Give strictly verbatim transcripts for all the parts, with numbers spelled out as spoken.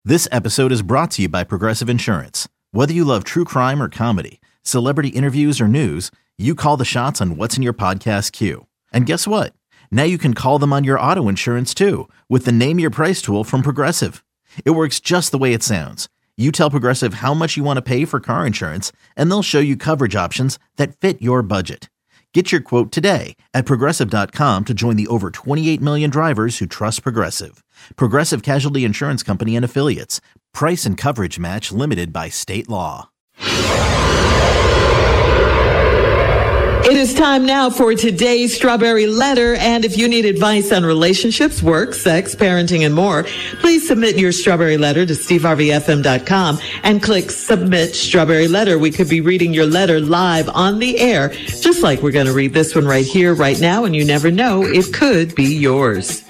This episode is brought to you by Progressive Insurance. Whether you love true crime or comedy, celebrity interviews or news, you call the shots on what's in your podcast queue. And guess what? Now you can call them on your auto insurance too with the Name Your Price tool from Progressive. It works just the way it sounds. You tell Progressive how much you want to pay for car insurance, and they'll show you coverage options that fit your budget. Get your quote today at Progressive dot com to join the over twenty-eight million drivers who trust Progressive. Progressive Casualty Insurance Company and Affiliates. Price and coverage match limited by state law. It is time now for today's Strawberry Letter, and if you need advice on relationships, work, sex, parenting, and more, please submit your Strawberry Letter to steve harvey f m dot com and click Submit Strawberry Letter. We could be reading your letter live on the air, just like we're going to read this one right here, right now, and you never know, it could be yours.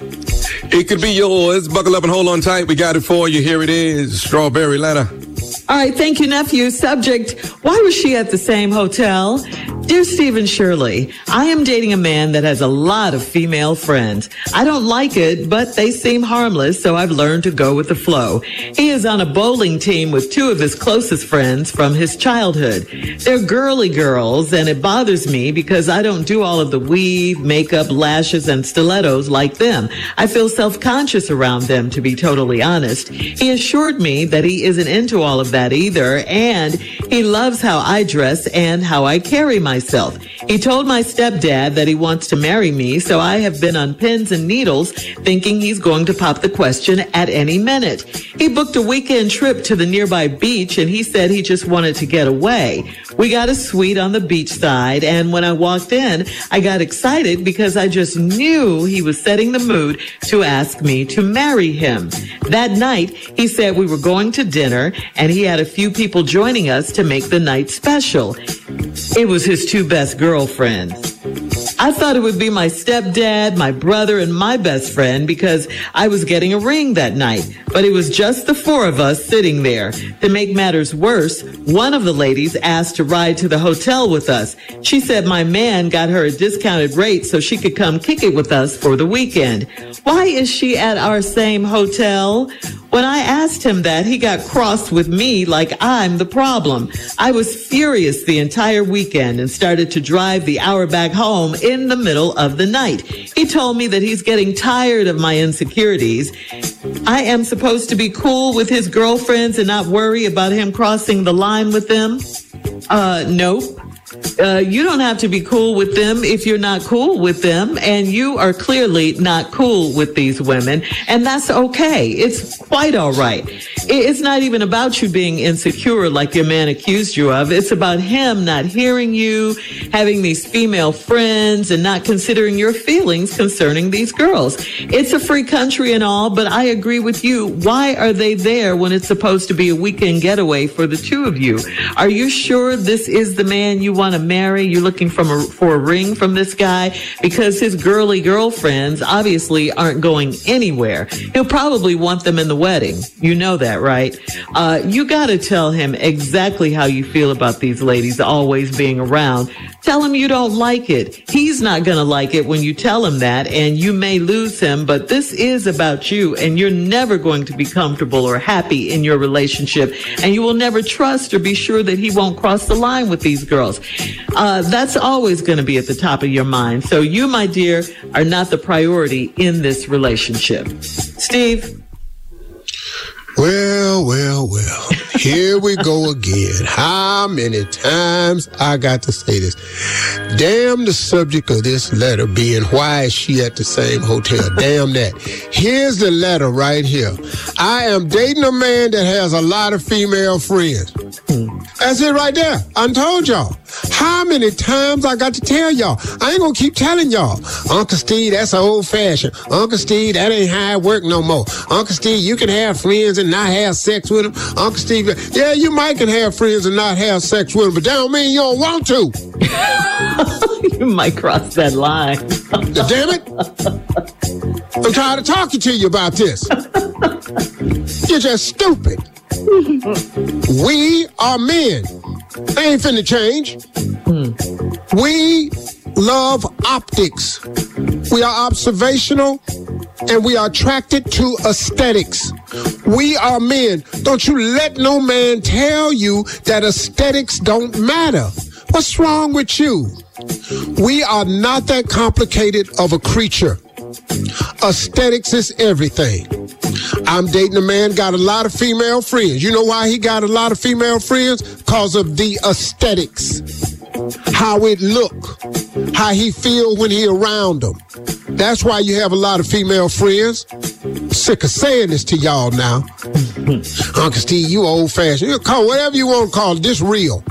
It could be yours. Buckle up and hold on tight. We got it for you. Here it is, Strawberry Letter. All right, thank you, nephew. Subject, why was she at the same hotel? Dear Steve and Shirley, I am dating a man that has a lot of female friends. I don't like it, but they seem harmless, so I've learned to go with the flow. He is on a bowling team with two of his closest friends from his childhood. They're girly girls, and it bothers me because I don't do all of the weave, makeup, lashes, and stilettos like them. I feel self-conscious around them, to be totally honest. He assured me that he isn't into all of that either, and he loves how I dress and how I carry myself. He told my stepdad that he wants to marry me, so I have been on pins and needles thinking he's going to pop the question at any minute. He booked a weekend trip to the nearby beach, and he said he just wanted to get away. We got a suite on the beach side, and when I walked in, I got excited because I just knew he was setting the mood to ask me to marry him. That night, he said we were going to dinner, and he had a few people joining us to make the night special. It was his two best girlfriends. I thought it would be my stepdad, my brother, and my best friend because I was getting a ring that night. But it was just the four of us sitting there. To make matters worse, one of the ladies asked to ride to the hotel with us. She said my man got her a discounted rate so she could come kick it with us for the weekend. Why is she at our same hotel? When I asked him that, he got cross with me like I'm the problem. I was furious the entire weekend and started to drive the hour back home in the middle of the night. He told me that he's getting tired of my insecurities. I am supposed to be cool with his girlfriends and not worry about him crossing the line with them. Uh, nope. Uh, you don't have to be cool with them if you're not cool with them, and you are clearly not cool with these women, and that's okay. It's quite all right. It's not even about you being insecure like your man accused you of. It's about him not hearing you, having these female friends, and not considering your feelings concerning these girls. It's a free country and all, but I agree with you. Why are they there when it's supposed to be a weekend getaway for the two of you? Are you sure this is the man you want to marry? You're looking from a, for a ring from this guy? Because his girly girlfriends obviously aren't going anywhere. He'll probably want them in the wedding. You know that, right? Uh, you got to tell him exactly how you feel about these ladies always being around. Tell him you don't like it. He's not going to like it when you tell him that, and you may lose him, but this is about you, and you're never going to be comfortable or happy in your relationship, and you will never trust or be sure that he won't cross the line with these girls. Uh, that's always going to be at the top of your mind. So you, my dear, are not the priority in this relationship. Steve? Well, well, well. Here we go again. How many times I got to say this? Damn the subject of this letter being why is she at the same hotel? Damn that. Here's the letter right here. I am dating a man that has a lot of female friends. That's it right there. I told y'all. How many times I got to tell y'all? I ain't gonna keep telling y'all. Uncle Steve, that's old fashioned. Uncle Steve, that ain't how it work no more. Uncle Steve, you can have friends and not have sex with them. Uncle Steve, yeah, you might can have friends and not have sex with them, but that don't mean you don't want to. You might cross that line. Damn it. I'm tired of talking to you about this. You're just stupid. We are men. They ain't finna change. Mm. We love optics. We are observational, and we are attracted to aesthetics. We are men. Don't you let no man tell you that aesthetics don't matter. What's wrong with you? We are not that complicated of a creature. Aesthetics is everything. I'm dating a man, got a lot of female friends. You know why he got a lot of female friends? Because of the aesthetics. How it look. How he feel when he around them. That's why you have a lot of female friends. Sick of saying this to y'all now. Uncle Steve, you old fashioned. You call whatever you want to call it. This real.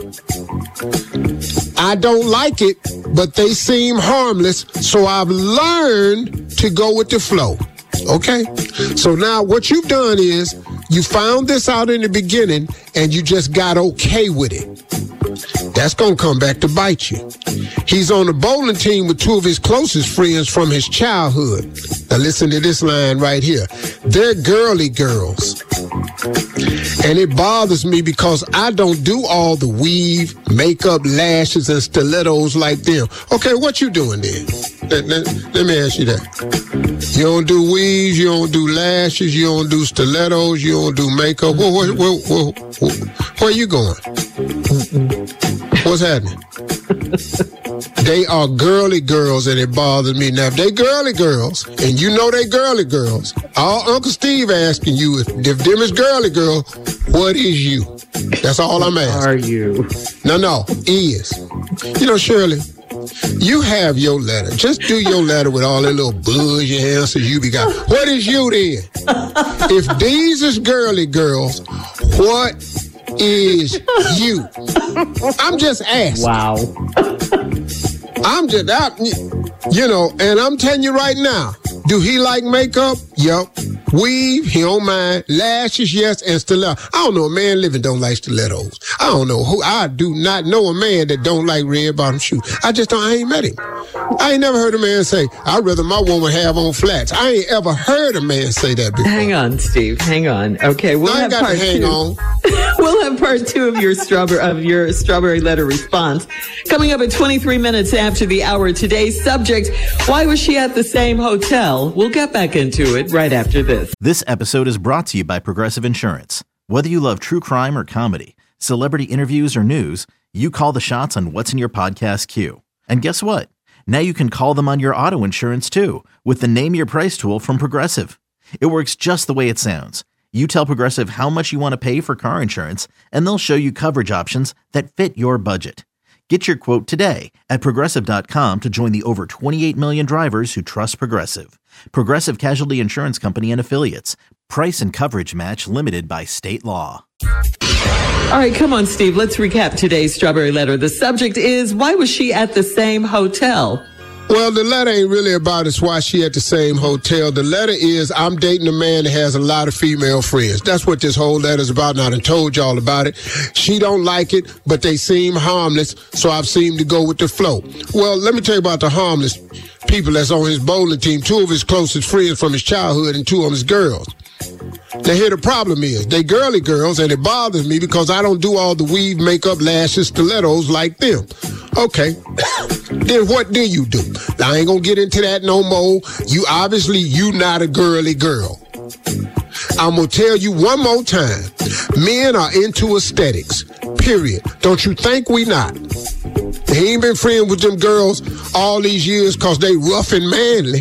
I don't like it, but they seem harmless, so I've learned to go with the flow. Okay? So now what you've done is you found this out in the beginning and you just got okay with it. That's going to come back to bite you. He's on the bowling team with two of his closest friends from his childhood. Now listen to this line right here. They're girly girls. And it bothers me because I don't do all the weave, makeup, lashes, and stilettos like them. Okay, what you doing then? Let, let, let me ask you that. You don't do weaves, you don't do lashes, you don't do stilettos, you don't do makeup. Where, where, where, where, where, where you going? What's happening? They are girly girls, and it bothers me. Now, if they girly girls, and you know they girly girls, all Uncle Steve asking you, if, if them is girly girl, what is you? That's all I'm asking. Are you? No, no, is. You know, Shirley, you have your letter. Just do your letter with all that little buzz your answers you be got. What is you then? If these is girly girls, what is you? I'm just asking. Wow. I'm just out, you know, and I'm telling you right now, do he like makeup? Yep. Weave, he don't mind. Lashes, yes, and stilettos. I don't know a man living don't like stilettos. I don't know who. I do not know a man that don't like red bottom shoes. I just don't. I ain't met him. I ain't never heard a man say, I'd rather my woman have on flats. I ain't ever heard a man say that before. Hang on, Steve. Hang on. Okay, we'll I have ain't got part to hang two. on. We'll have part two of your strawberry of your strawberry letter response coming up at twenty-three minutes after the hour. Today's subject: why was she at the same hotel? We'll get back into it right after this. This episode is brought to you by Progressive Insurance. Whether you love true crime or comedy, celebrity interviews or news, you call the shots on what's in your podcast queue. And guess what? Now you can call them on your auto insurance too with the Name Your Price tool from Progressive. It works just the way it sounds. You tell Progressive how much you want to pay for car insurance, and they'll show you coverage options that fit your budget. Get your quote today at Progressive dot com to join the over twenty-eight million drivers who trust Progressive. Progressive Casualty Insurance Company and Affiliates. Price and coverage match limited by state law. All right, come on, Steve. Let's recap today's strawberry letter. The subject is, why was she at the same hotel? Well, the letter ain't really about us why she at the same hotel. The letter is, I'm dating a man that has a lot of female friends. That's what this whole letter's about, and I done told y'all about it. She don't like it, but they seem harmless, so I've seemed to go with the flow. Well, let me tell you about the harmless people that's on his bowling team. Two of his closest friends from his childhood and two of his girls. Now, here the problem is, they girly girls, and it bothers me because I don't do all the weave, makeup, lashes, stilettos like them. Okay, then what do you do? I ain't gonna get into that no more. You obviously, you not a girly girl. I'm gonna tell you one more time. Men are into aesthetics, period. Don't you think we not? He ain't been friends with them girls all these years because they rough and manly.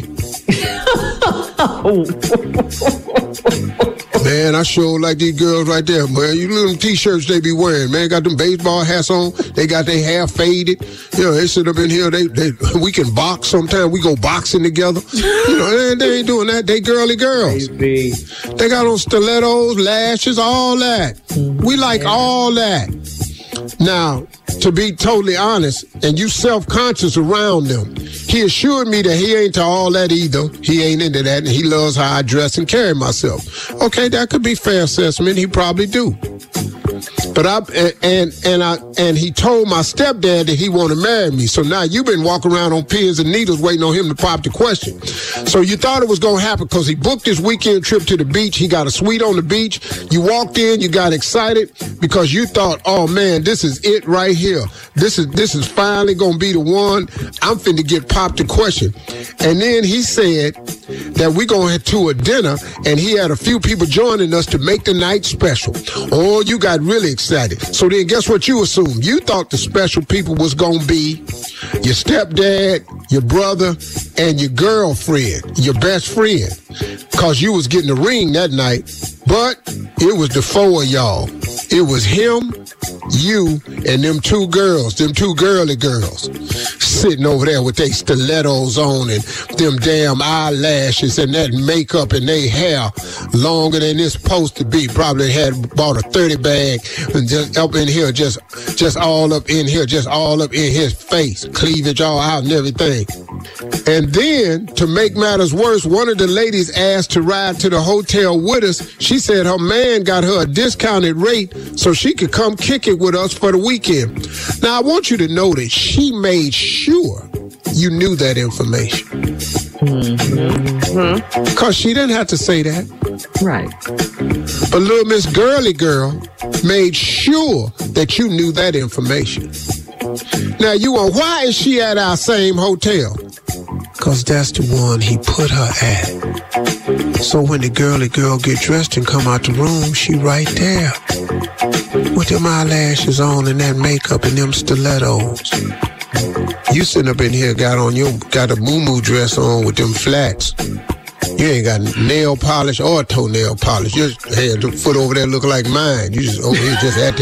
Man, I sure like these girls right there, man. You little t-shirts they be wearing, man. Got them baseball hats on. They got their hair faded. You know, they sit up in here. They, they, we can box sometimes. We go boxing together. You know, they, they ain't doing that. They girly girls. Baby. They got on stilettos, lashes, all that. We like yeah. all that. Now, to be totally honest, and you self-conscious around them, he assured me that he ain't to all that either. He ain't into that, and he loves how I dress and carry myself. Okay, that could be fair assessment. He probably do. But I and and I and he told my stepdad that he want to marry me. So now you've been walking around on pins and needles waiting on him to pop the question. So you thought it was gonna happen because he booked his weekend trip to the beach. He got a suite on the beach. You walked in, you got excited because you thought, oh man, this is it right here. This is this is finally gonna be the one. I'm finna get popped the question. And then he said that we're going to a dinner, and he had a few people joining us to make the night special. Oh, you got really excited. So then guess what you assumed? You thought the special people was going to be your stepdad, your brother, and your girlfriend, your best friend, because you was getting the ring that night. But it was the four of y'all. It was him, you, and them two girls, them two girly girls, sitting over there with their stilettos on and them damn eyelashes and that makeup and their hair longer than it's supposed to be. Probably had bought a thirty bag and just up in here, just just all up in here, just all up in his face, cleavage all out and everything. And then, to make matters worse, one of the ladies asked to ride to the hotel with us. She said her man got her a discounted rate so she could come kick it with us for the weekend. Now, I want you to know that she made sure you knew that information. Mm-hmm. Because she didn't have to say that. Right. But little Miss Girly Girl made sure that you knew that information. Now, you want, why is she at our same hotel? Because that's the one he put her at. So when the girly girl get dressed and come out the room, she right there. With them eyelashes on and that makeup and them stilettos. You sitting up in here, got on your, got a moo-moo dress on with them flats. You ain't got nail polish or toenail polish. You just had the foot over there looking like mine. You just over here just at the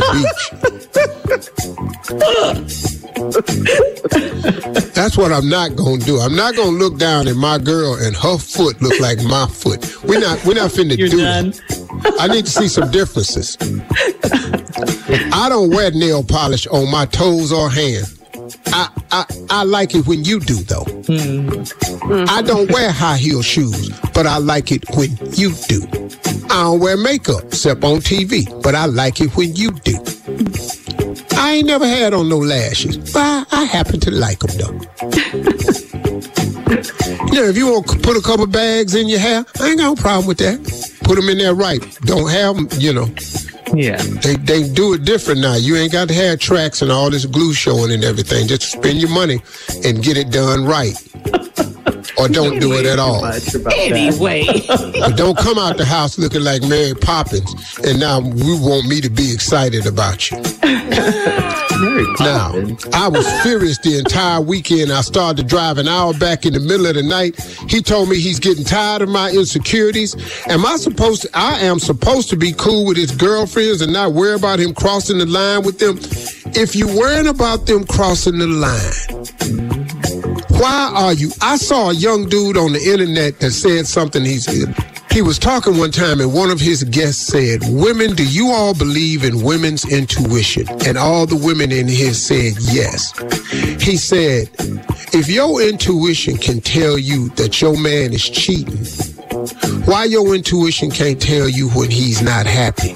beach. That's what I'm not gonna do. I'm not gonna look down at my girl and her foot look like my foot. We're not we're not finna You're do done. that. I need to see some differences. I don't wear nail polish on my toes or hands. I, I I like it when you do, though. Mm-hmm. I don't wear high heel shoes, but I like it when you do. I don't wear makeup except on T V, but I like it when you do. I ain't never had on no lashes, but I, I happen to like them, though. You know, if you want to put a couple bags in your hair, I ain't got no problem with that. Put them in there right. Don't have them, you know. Yeah. They they do it different now. You ain't got to have tracks and all this glue showing and everything. Just spend your money and get it done right. Or don't do it at all. Anyway. But don't come out the house looking like Mary Poppins and now we want me to be excited about you. Mary Poppins. Now, I was furious the entire weekend. I started to drive an hour back in the middle of the night. He told me he's getting tired of my insecurities. Am I supposed to, I am supposed to be cool with his girlfriends and not worry about him crossing the line with them? If you're worrying about them crossing the line, why are you? I saw a young dude on the internet that said something. He's, he was talking one time and one of his guests said, women, do you all believe in women's intuition? And all the women in here said yes. He said, if your intuition can tell you that your man is cheating, why your intuition can't tell you when he's not happy?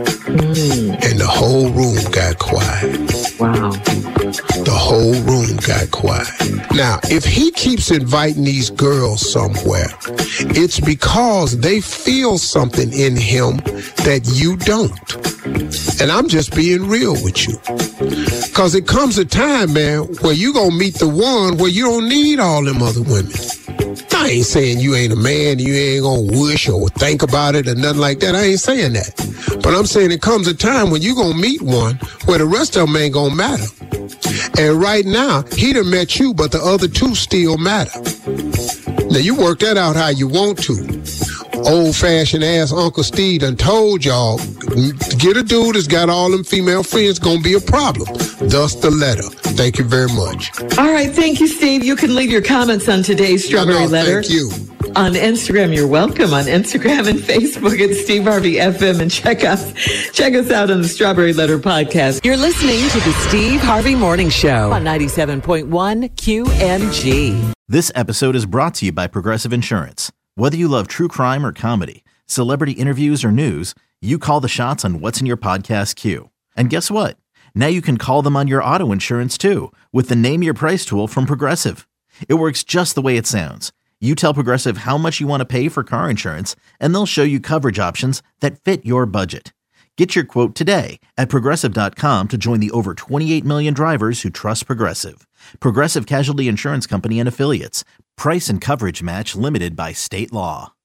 Mm. And the whole room got quiet. Wow. The whole room got quiet. Now, if he keeps inviting these girls somewhere, it's because they feel something in him that you don't. And I'm just being real with you. Because it comes a time, man, where you going to meet the one where you don't need all them other women. I ain't saying you ain't a man, you ain't gonna wish or think about it or nothing like that. I ain't saying that. But I'm saying it comes a time when you gonna meet one where the rest of them ain't gonna matter. And right now, he done met you, but the other two still matter. Now, you work that out how you want to. Old-fashioned ass Uncle Steve done told y'all, get a dude that's got all them female friends gonna be a problem. Thus the letter. Thank you very much. All right, thank you, Steve. You can leave your comments on today's Strawberry no, no, Letter. Thank you. On Instagram, you're welcome. On Instagram and Facebook at Steve Harvey F M, and check us check us out on the Strawberry Letter podcast. You're listening to the Steve Harvey Morning Show on ninety-seven point one Q M G. This episode is brought to you by Progressive Insurance. Whether you love true crime or comedy, celebrity interviews or news, you call the shots on what's in your podcast queue. And guess what? Now you can call them on your auto insurance too with the Name Your Price tool from Progressive. It works just the way it sounds. You tell Progressive how much you want to pay for car insurance, and they'll show you coverage options that fit your budget. Get your quote today at Progressive dot com to join the over twenty-eight million drivers who trust Progressive. Progressive Casualty Insurance Company and Affiliates. Price and coverage match limited by state law.